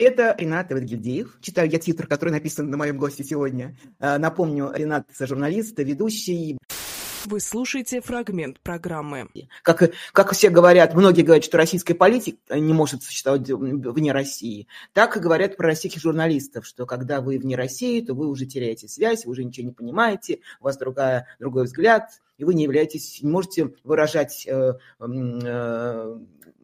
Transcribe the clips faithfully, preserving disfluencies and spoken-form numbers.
Это Ринат Давыдгильдиев. Читаю я титр, который написан на моем госте сегодня. Напомню, Ринат – журналист, ведущий. Вы слушаете фрагмент программы. Как, как все говорят, многие говорят, что российская политика не может существовать вне России. Так и говорят про российских журналистов, что когда вы вне России, то вы уже теряете связь, вы уже ничего не понимаете, у вас другая, другой взгляд, и вы не являетесь, не можете выражать э, э,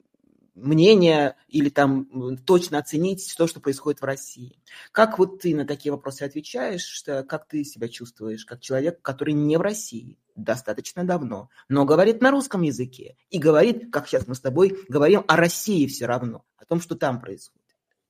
мнение или там точно оценить то, что происходит в России. Как вот ты на такие вопросы отвечаешь, что, как ты себя чувствуешь, как человек, который не в России достаточно давно, но говорит на русском языке и говорит, как сейчас мы с тобой говорим, о России все равно, о том, что там происходит?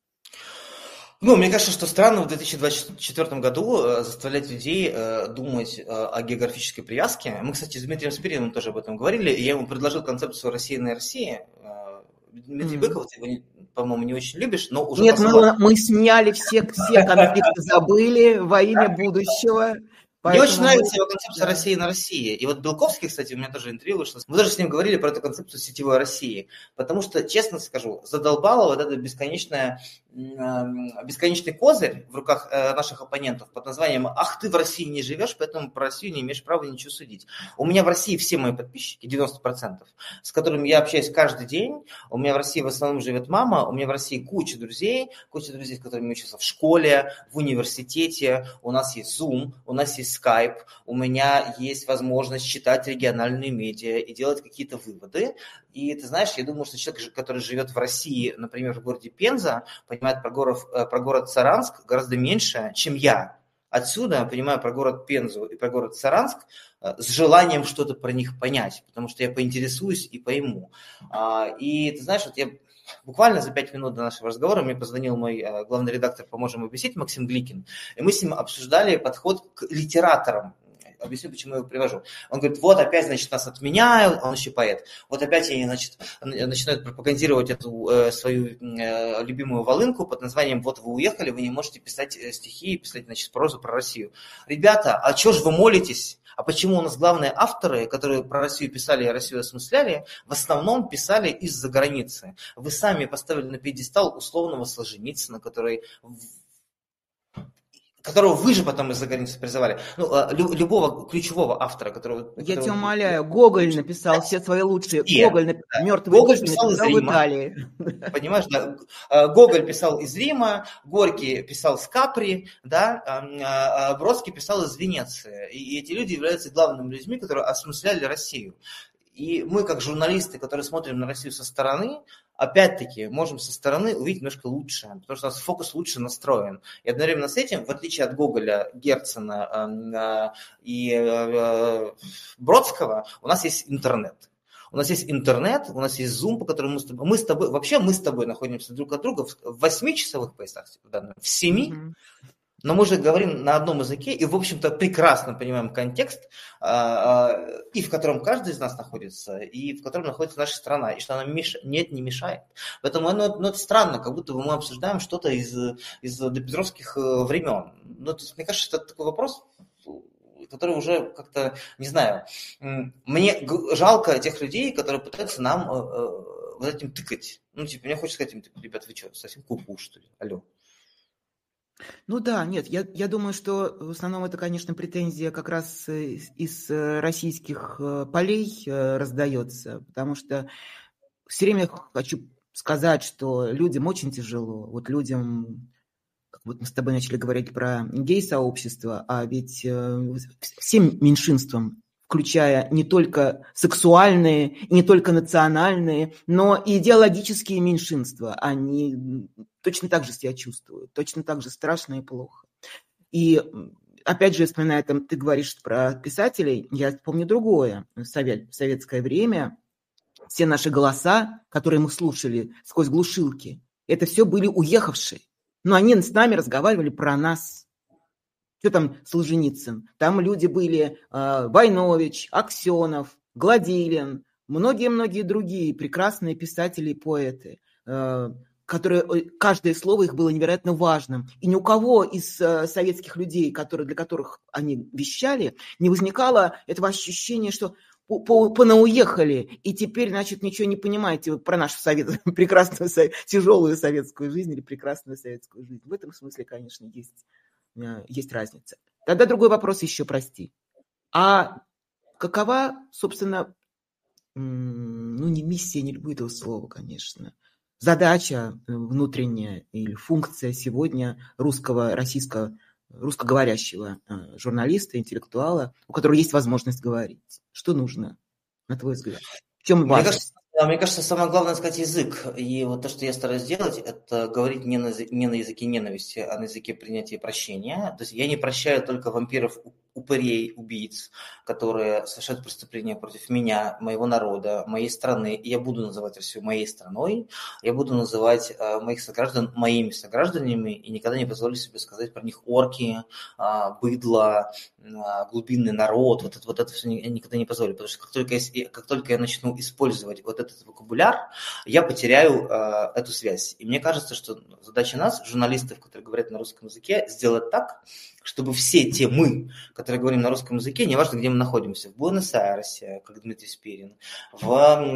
Ну, мне кажется, что странно в две тысячи двадцать четвёртом году заставлять людей думать о географической привязке. Мы, кстати, с Дмитрием Спириным тоже об этом говорили, и я ему предложил концепцию «Россия России». Дмитрий mm-hmm. Быков, ты его, по-моему, не очень любишь, но уже... Нет, мы, мы сняли все, все конфликты, забыли во имя будущего. Мне очень нравится его концепция «Россия на России». И вот Белковский, кстати, у меня тоже интервью вышло. Мы даже с ним говорили про эту концепцию сетевой России. Потому что, честно скажу, задолбало вот это бесконечное, бесконечный козырь в руках наших оппонентов под названием «Ах, ты в России не живешь, поэтому про Россию не имеешь права ничего судить». У меня в России все мои подписчики, девяносто процентов, с которыми я общаюсь каждый день. У меня в России в основном живет мама, у меня в России куча друзей, куча друзей, с которыми я учился в школе, в университете. У нас есть Zoom, у нас есть Skype, у меня есть возможность читать региональные медиа и делать какие-то выводы. И ты знаешь, я думаю, что человек, который живет в России, например, в городе Пенза, понимает про город, про город Саранск гораздо меньше, чем я. Отсюда я понимаю про город Пензу и про город Саранск с желанием что-то про них понять, потому что я поинтересуюсь и пойму. И ты знаешь, вот я... Буквально за пять минут до нашего разговора мне позвонил мой э, главный редактор «Поможем объяснить» Максим Гликин, и мы с ним обсуждали подход к литераторам. Объясню, почему я его привожу. Он говорит, вот опять, значит, нас отменяют, он еще поэт, вот опять они, значит, начинают пропагандировать эту э, свою э, любимую волынку под названием «Вот вы уехали, вы не можете писать стихи и писать, значит, прозу про Россию». Ребята, а чего ж вы молитесь? А почему у нас главные авторы, которые про Россию писали и Россию осмысляли, в основном писали из-за границы? Вы сами поставили на пьедестал условного Солженицына, который... которого вы же потом из-за границы призывали. Ну, любого ключевого автора, которого... Я которого... тебя умоляю, Гоголь написал все свои лучшие... Все. Гоголь написал, да. мертвые Гоголь души писал написал из в Рима. Италии. Понимаешь, да? Гоголь писал из Рима, Горький писал с Капри, да? Бродский писал из Венеции. И эти люди являются главными людьми, которые осмысляли Россию. И мы, как журналисты, которые смотрим на Россию со стороны, опять-таки, можем со стороны увидеть немножко лучше, потому что у нас фокус лучше настроен. И одновременно с этим, в отличие от Гоголя, Герцена и Бродского, у нас есть интернет. У нас есть интернет, у нас есть Zoom, по которому мы с тобой... Мы с тобой вообще мы с тобой находимся друг от друга в восьмичасовых поясах, в семи. Mm-hmm. Но мы же говорим на одном языке и, в общем-то, прекрасно понимаем контекст, и в котором каждый из нас находится, и в котором находится наша страна, и что она меш... нет, не мешает. Поэтому ну, ну, это странно, как будто бы мы обсуждаем что-то из, из допетровских времен. Ну, то есть, мне кажется, это такой вопрос, который уже как-то, не знаю, мне жалко тех людей, которые пытаются нам вот этим тыкать. Ну, типа, мне хочется сказать им, типа, ребята, вы что, совсем ку-ку, что ли? Алло. Ну да, нет, я, я думаю, что в основном это, конечно, претензия как раз из российских полей раздается, потому что все время хочу сказать, что людям очень тяжело, вот людям, вот мы с тобой начали говорить про гей-сообщество, а ведь всем меньшинствам, включая не только сексуальные, не только национальные, но и идеологические меньшинства, они точно так же себя чувствуют, точно так же страшно и плохо. И опять же, вспоминая, там, ты говоришь про писателей, я помню другое. В, совет, в советское время все наши голоса, которые мы слушали сквозь глушилки, это все были уехавшие. Но они с нами разговаривали про нас. Что там Солженицын? Там люди были э, Войнович, Аксенов, Гладилин, многие-многие другие прекрасные писатели и поэты, э, которые, каждое слово их было невероятно важным. И ни у кого из э, советских людей, которые, для которых они вещали, не возникало этого ощущения, что понауехали, и теперь, значит, ничего не понимаете про нашу совет, прекрасную, тяжелую советскую жизнь или прекрасную советскую жизнь. В этом смысле, конечно, есть, есть разница. Тогда другой вопрос еще, прости. А какова, собственно, ну, не миссия, не люблю этого слова, конечно, задача внутренняя или функция сегодня русского, российского, русскоговорящего журналиста, интеллектуала, у которого есть возможность говорить? Что нужно, на твой взгляд? В чем Мне кажется, мне кажется, самое главное сказать язык. И вот то, что я стараюсь делать, это говорить не на, не на языке ненависти, а на языке принятия и прощения. То есть я не прощаю только вампиров, упырей, убийц, которые совершают преступления против меня, моего народа, моей страны. И я буду называть Россию моей страной, я буду называть э, моих сограждан моими согражданами и никогда не позволю себе сказать про них орки, э, быдло, э, глубинный народ. Вот это, вот это все я никогда не позволю, потому что как только я, как только я начну использовать вот этот вокабуляр, я потеряю э, эту связь. И мне кажется, что задача нас, журналистов, которые говорят на русском языке, сделать так, чтобы все те мы, которые говорим на русском языке, неважно, где мы находимся, в Буэнос-Айресе, как Дмитрий Спирин, в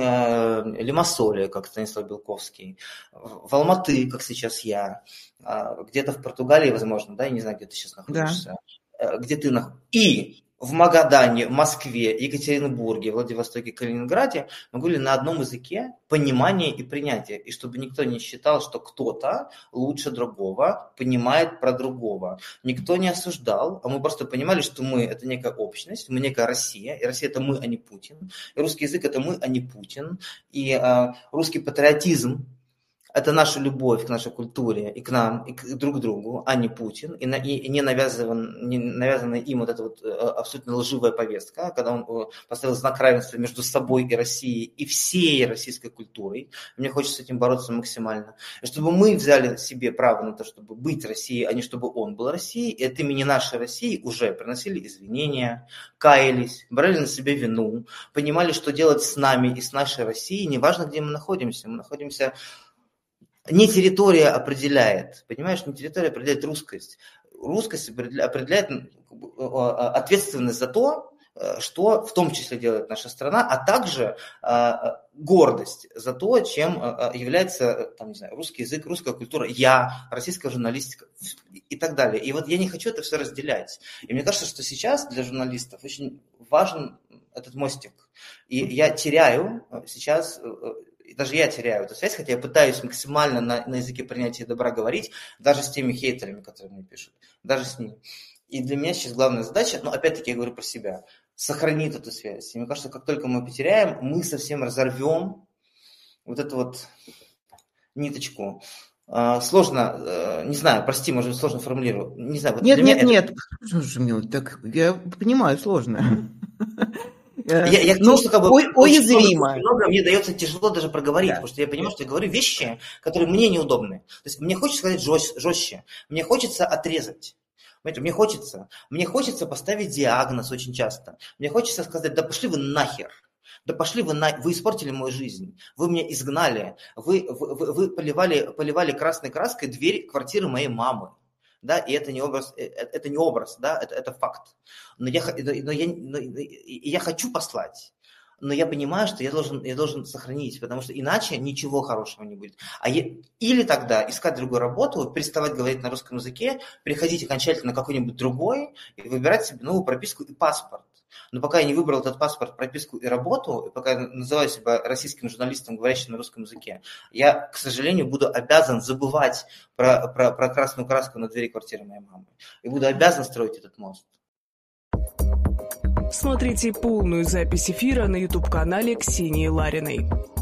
э, Лимассоле, как Станислав Белковский, в Алматы, как сейчас я, э, где-то в Португалии, возможно, да, я не знаю, где ты сейчас находишься, да. э, где ты находишься, и в Магадане, Москве, Екатеринбурге, Владивостоке, Калининграде мы говорили на одном языке понимания и принятия. И чтобы никто не считал, что кто-то лучше другого понимает про другого. Никто не осуждал, а мы просто понимали, что мы – это некая общность, мы некая Россия, и Россия – это мы, а не Путин. И русский язык – это мы, а не Путин. И э, русский патриотизм – это наша любовь к нашей культуре и к нам, и к друг другу, а не Путин, и, на, и не, навязыван, не навязанная им вот эта вот абсолютно лживая повестка, когда он поставил знак равенства между собой и Россией, и всей российской культурой. Мне хочется с этим бороться максимально. И чтобы мы взяли себе право на то, чтобы быть Россией, а не чтобы он был Россией, и от имени нашей России уже приносили извинения, каялись, брали на себя вину, понимали, что делать с нами и с нашей Россией, неважно, где мы находимся. Мы находимся... Не территория определяет, понимаешь, не территория определяет русскость. Русскость определяет ответственность за то, что в том числе делает наша страна, а также гордость за то, чем является, там, не знаю, русский язык, русская культура, я, российская журналистика и так далее. И вот я не хочу это все разделять. И мне кажется, что сейчас для журналистов очень важен этот мостик. И я теряю сейчас... Даже я теряю эту связь, хотя я пытаюсь максимально на, на языке принятия добра говорить, даже с теми хейтерами, которые мне пишут, даже с ними. И для меня сейчас главная задача, но опять-таки я говорю про себя, сохранить эту связь. И мне кажется, как только мы потеряем, мы совсем разорвем вот эту вот ниточку. Сложно, не знаю, прости, может быть, сложно формулирую. Не знаю, вот нет, нет, нет, это... так я понимаю, сложно. Я, я ну, что, как бы, ой, уязвимо. Очень много, мне дается тяжело даже проговорить, да. Потому что я понимаю, что я говорю вещи, которые мне неудобны. То есть мне хочется сказать жестче, жестче. Мне хочется отрезать. Понимаете, мне хочется. Мне хочется поставить диагноз очень часто. Мне хочется сказать, да пошли вы нахер. Да пошли вы, на... вы испортили мою жизнь, вы меня изгнали, вы, вы, вы поливали, поливали красной краской дверь квартиры моей мамы. Да, и это не образ, это не образ, да, это, это факт. Но я, но я, но я хочу послать, но я понимаю, что я должен, я должен сохранить, потому что иначе ничего хорошего не будет. А я, или тогда искать другую работу, переставать говорить на русском языке, переходить окончательно на какой-нибудь другой и выбирать себе новую прописку и паспорт. Но пока я не выбрал этот паспорт, прописку и работу, и пока я называю себя российским журналистом, говорящим на русском языке, я, к сожалению, буду обязан забывать про, про, про красную краску на двери квартиры моей мамы. И буду обязан строить этот мост. Смотрите полную запись эфира на ютуб-канале Ксении Лариной.